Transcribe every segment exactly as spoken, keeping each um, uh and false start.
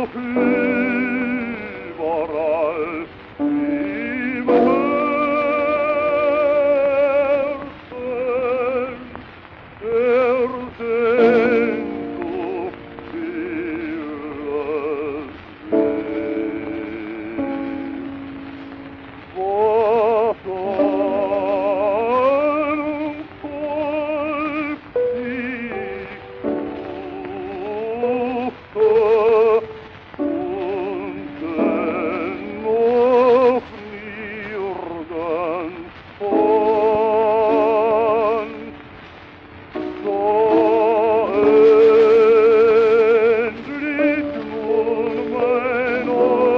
überall im Herzen der Sehnsucht stilles Lied. Was ahnungsvoll ich suchte und dennoch nirgends fand, so endlich nun mein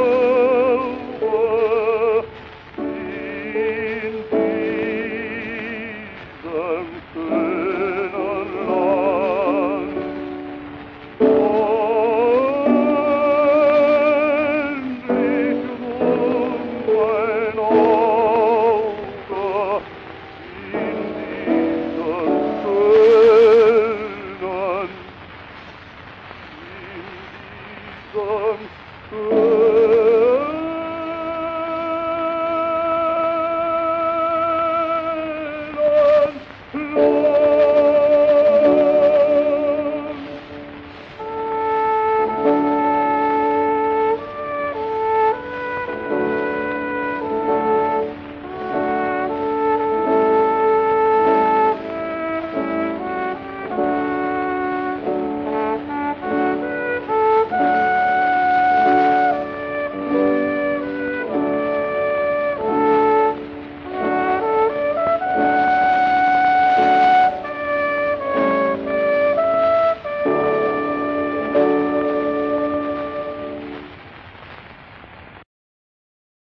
Auge in diesem schönen Land. Endlich nun mein Auge in diesem schönen, in diesem schönen